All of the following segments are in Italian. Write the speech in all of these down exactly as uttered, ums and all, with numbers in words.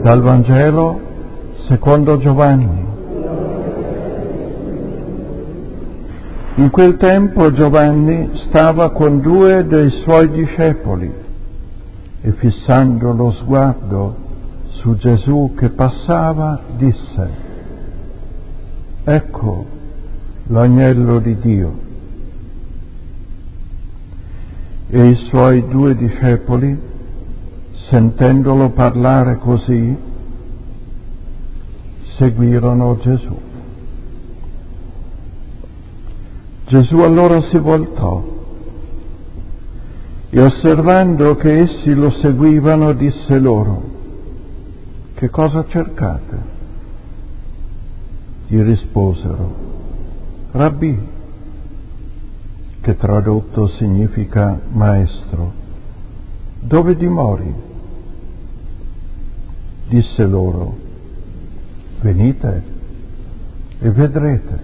Dal Vangelo secondo Giovanni. In quel tempo Giovanni stava con due dei suoi discepoli e fissando lo sguardo su Gesù che passava disse: «Ecco l'agnello di Dio». E i suoi due discepoli, sentendolo parlare così, seguirono Gesù. Gesù allora si voltò e, osservando che essi lo seguivano, disse loro: «Che cosa cercate?» Gli risposero: «Rabbì», che tradotto significa maestro, «dove dimori?» Disse loro: «Venite e vedrete».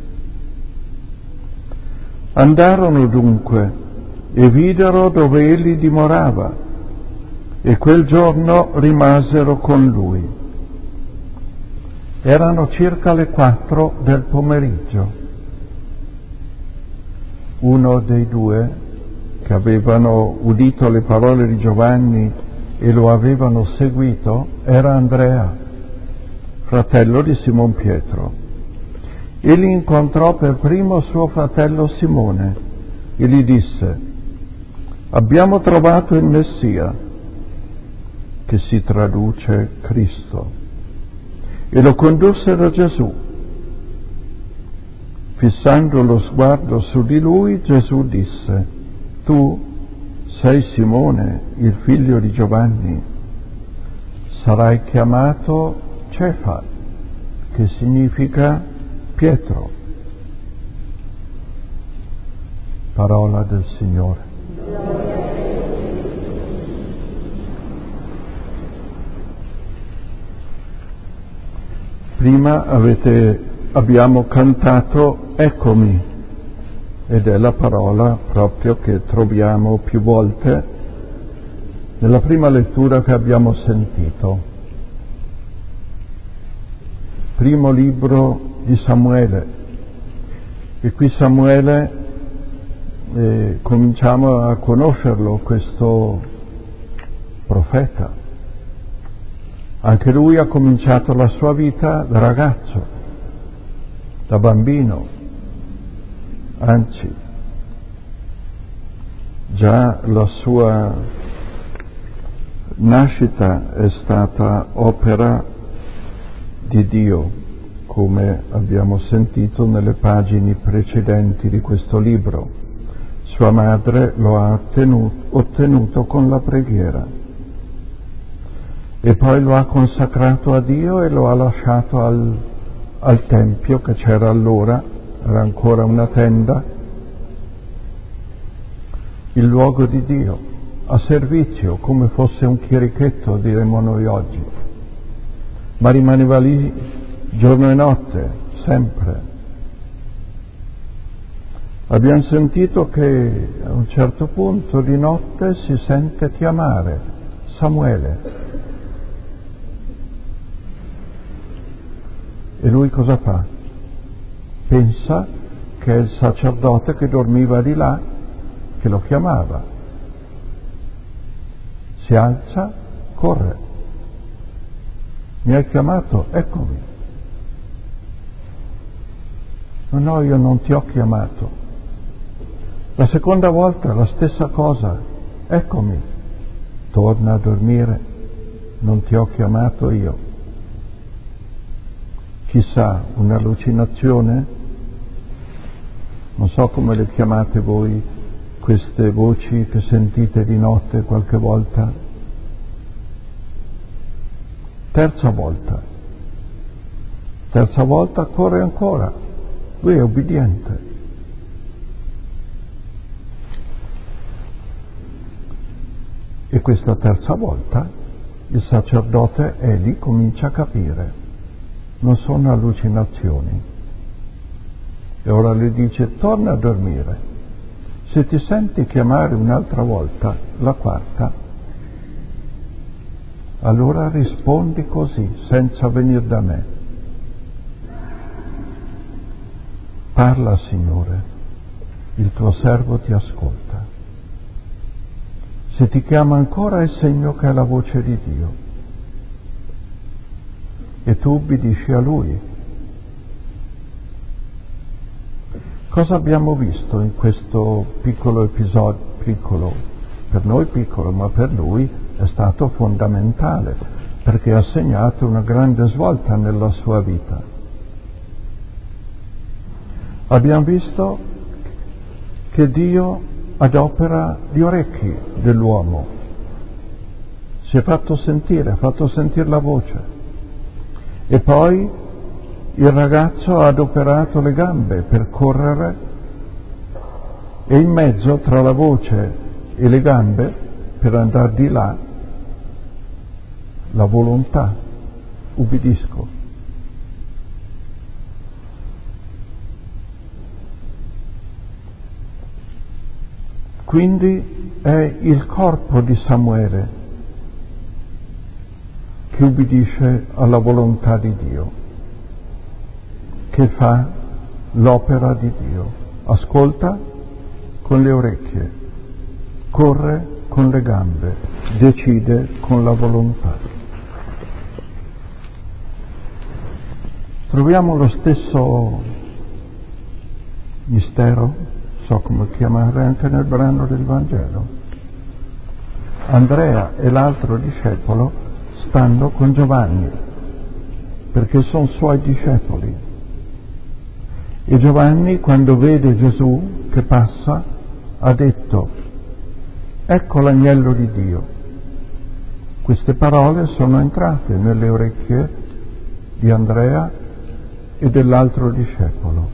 Andarono dunque e videro dove egli dimorava, e quel giorno rimasero con lui. Erano circa le quattro del pomeriggio. Uno dei due, che avevano udito le parole di Giovanni e lo avevano seguito, era Andrea, fratello di Simon Pietro. Egli incontrò per primo suo fratello Simone e gli disse: «Abbiamo trovato il Messia», che si traduce Cristo, e lo condusse da Gesù. Fissando lo sguardo su di lui, Gesù disse: «Tu sei Simone, il figlio di Giovanni, sarai chiamato Cefa, che significa Pietro». Parola del Signore. Prima avete, abbiamo cantato «Eccomi», ed è la parola proprio che troviamo più volte nella prima lettura che abbiamo sentito. Primo libro di Samuele, e qui Samuele eh, cominciamo a conoscerlo, questo profeta. Anche lui ha cominciato la sua vita da ragazzo, da bambino, anzi già la sua nascita è stata opera di Dio, come abbiamo sentito nelle pagine precedenti di questo libro. Sua madre lo ha ottenuto, ottenuto con la preghiera, e poi lo ha consacrato a Dio e lo ha lasciato al, al tempio che c'era allora, era ancora una tenda, il luogo di Dio, a servizio, come fosse un chierichetto, diremmo noi oggi, ma rimaneva lì giorno e notte, sempre. Abbiamo sentito che a un certo punto di notte si sente chiamare Samuele. E lui cosa fa? Pensa che è il sacerdote che dormiva di là che lo chiamava. Si alza, corre. Mi hai chiamato? Eccomi. No, no, io non ti ho chiamato. La seconda volta la stessa cosa. Eccomi. Torna a dormire. Non ti ho chiamato io. Chissà, un'allucinazione? Non so come le chiamate voi, queste voci che sentite di notte qualche volta. Terza volta. Terza volta corre ancora. Lui è ubbidiente. E questa terza volta il sacerdote Eli comincia a capire. Non sono allucinazioni. E ora gli dice: torna a dormire. Se ti senti chiamare un'altra volta, la quarta, allora rispondi così, senza venire da me. Parla, Signore, il tuo servo ti ascolta. Se ti chiama ancora è segno che è la voce di Dio e tu ubbidisci a Lui. Cosa abbiamo visto in questo piccolo episodio, piccolo, per noi piccolo, ma per Lui è stato fondamentale, perché ha segnato una grande svolta nella sua vita. Abbiamo visto che Dio adopera gli orecchi dell'uomo, si è fatto sentire, ha fatto sentire la voce, e poi il ragazzo ha adoperato le gambe per correre, e in mezzo tra la voce e le gambe per andare di là la volontà, ubbidisco. Quindi è il corpo di Samuele che ubbidisce alla volontà di Dio, che fa l'opera di Dio, ascolta con le orecchie, corre con le gambe, decide con la volontà. Troviamo lo stesso mistero, so come chiamare, anche nel brano del Vangelo. Andrea e l'altro discepolo stanno con Giovanni, perché sono suoi discepoli. E Giovanni, quando vede Gesù che passa, ha detto: ecco l'agnello di Dio. Queste parole sono entrate nelle orecchie di Andrea e dell'altro discepolo.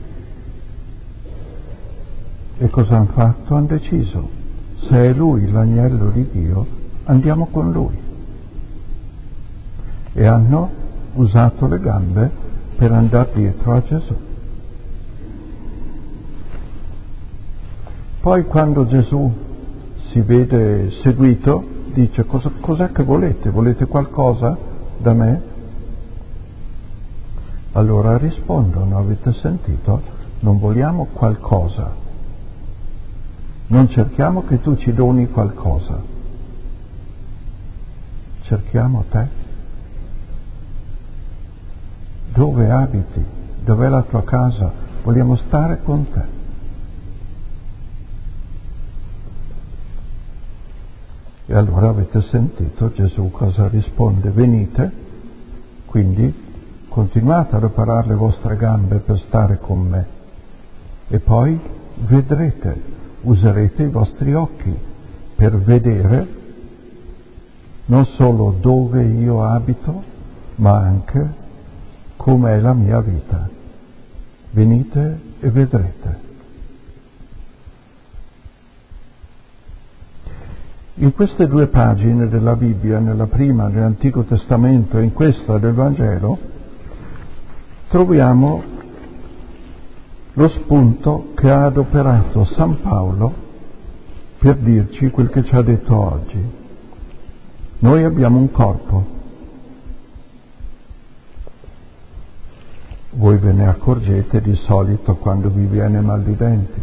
E cosa hanno fatto? Hanno deciso: se è lui l'agnello di Dio, andiamo con lui. E hanno usato le gambe per andare dietro a Gesù. Poi quando Gesù si vede seguito, dice: Cosa, cos'è che volete? Volete qualcosa da me? Allora rispondono: avete sentito? Non vogliamo qualcosa. Non cerchiamo che tu ci doni qualcosa. Cerchiamo te. Dove abiti? Dov'è la tua casa? Vogliamo stare con te. E allora avete sentito Gesù cosa risponde: venite, quindi continuate a riparare le vostre gambe per stare con me, e poi vedrete, userete i vostri occhi per vedere non solo dove io abito, ma anche com'è la mia vita. Venite e vedrete. In queste due pagine della Bibbia, nella prima dell'Antico Testamento e in questa del Vangelo, troviamo lo spunto che ha adoperato San Paolo per dirci quel che ci ha detto oggi. Noi abbiamo un corpo. Voi ve ne accorgete di solito quando vi viene mal di denti,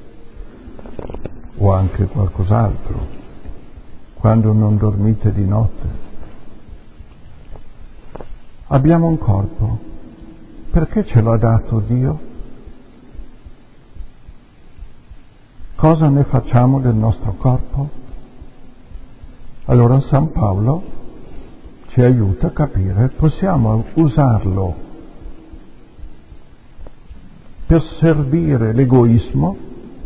o anche qualcos'altro, quando non dormite di notte. Abbiamo un corpo. Perché ce l'ha dato Dio? Cosa ne facciamo del nostro corpo? Allora San Paolo ci aiuta a capire: possiamo usarlo per servire l'egoismo,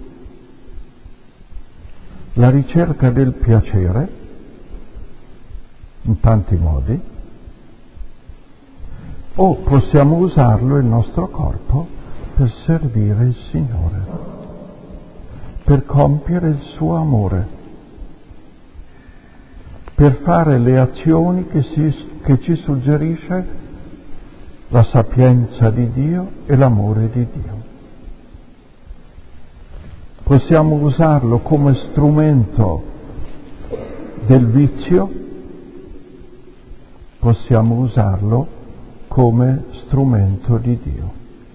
la ricerca del piacere, in tanti modi, o possiamo usarlo, il nostro corpo, per servire il Signore, per compiere il suo amore, per fare le azioni che, si, che ci suggerisce la sapienza di Dio e l'amore di Dio. Possiamo usarlo come strumento del vizio, possiamo usarlo come strumento di Dio.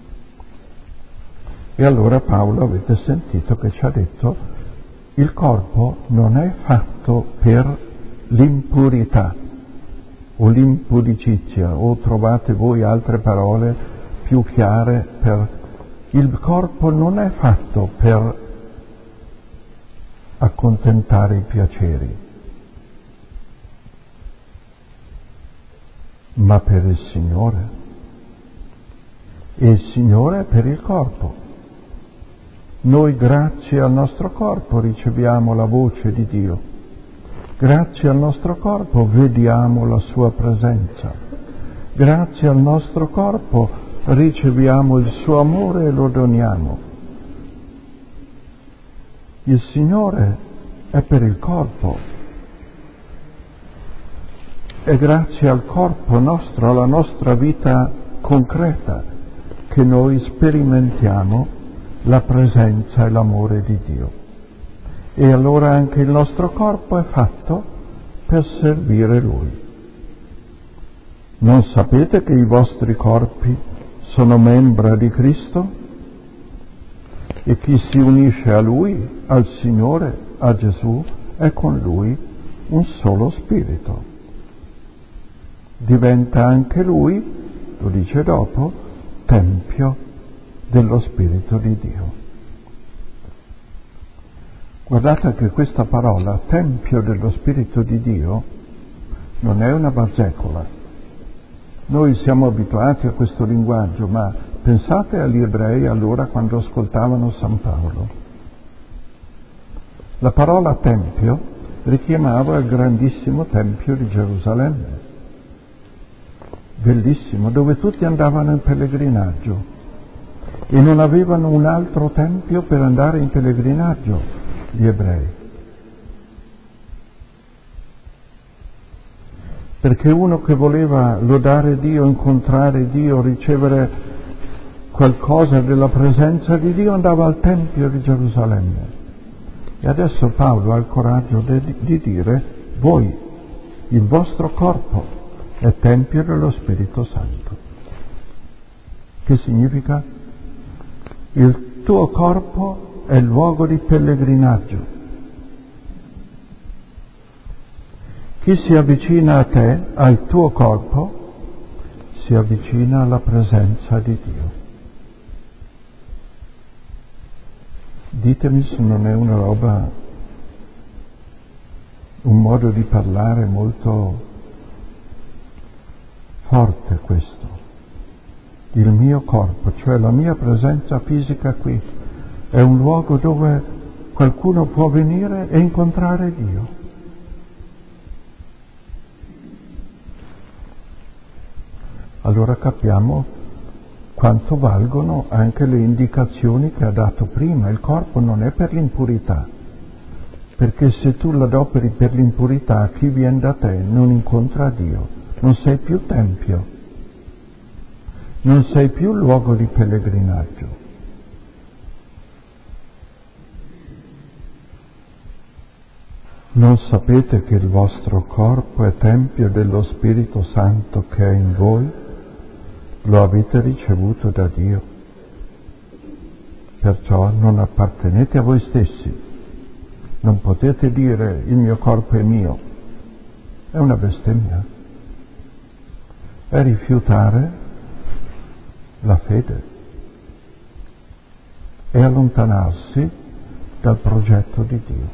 E allora Paolo, avete sentito che ci ha detto, il corpo non è fatto per l'impurità o l'impudicizia, o trovate voi altre parole più chiare per... Il corpo non è fatto per accontentare i piaceri, ma per il Signore. E il Signore è per il corpo. Noi grazie al nostro corpo riceviamo la voce di Dio. Grazie al nostro corpo vediamo la sua presenza. Grazie al nostro corpo riceviamo il suo amore e lo doniamo. Il Signore è per il corpo. È grazie al corpo nostro, alla nostra vita concreta, che noi sperimentiamo la presenza e l'amore di Dio. E allora anche il nostro corpo è fatto per servire Lui. Non sapete che i vostri corpi sono membra di Cristo? E chi si unisce a Lui, al Signore, a Gesù, è con Lui un solo spirito. Diventa anche Lui, lo dice dopo, tempio dello Spirito di Dio. Guardate che questa parola, tempio dello Spirito di Dio, non è una basecola. Noi siamo abituati a questo linguaggio, ma pensate agli ebrei allora quando ascoltavano San Paolo. La parola tempio richiamava il grandissimo tempio di Gerusalemme, bellissimo, dove tutti andavano in pellegrinaggio e non avevano un altro tempio per andare in pellegrinaggio, gli ebrei. Perché uno che voleva lodare Dio, incontrare Dio, ricevere qualcosa della presenza di Dio, andava al Tempio di Gerusalemme. E adesso Paolo ha il coraggio di, di dire, voi, il vostro corpo è Tempio dello Spirito Santo. Che significa? Il tuo corpo è luogo di pellegrinaggio. Chi si avvicina a te, al tuo corpo, si avvicina alla presenza di Dio. Ditemi se non è una roba, un modo di parlare molto forte questo. Il mio corpo, cioè la mia presenza fisica qui, è un luogo dove qualcuno può venire e incontrare Dio. Allora capiamo quanto valgono anche le indicazioni che ha dato prima. Il corpo non è per l'impurità, perché se tu l'adoperi per l'impurità, chi viene da te non incontra Dio, non sei più tempio, non sei più luogo di pellegrinaggio. Non sapete che il vostro corpo è tempio dello Spirito Santo che è in voi? Lo avete ricevuto da Dio. Perciò non appartenete a voi stessi. Non potete dire il mio corpo è mio. È una bestemmia. È rifiutare la fede. È allontanarsi dal progetto di Dio.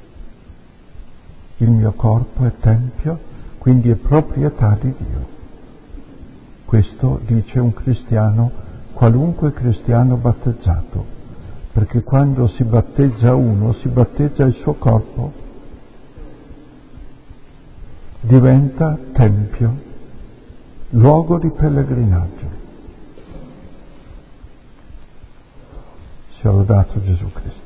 Il mio corpo è tempio, quindi è proprietà di Dio. Questo dice un cristiano, qualunque cristiano battezzato, perché quando si battezza uno, si battezza il suo corpo, diventa tempio, luogo di pellegrinaggio. Sia lodato Gesù Cristo.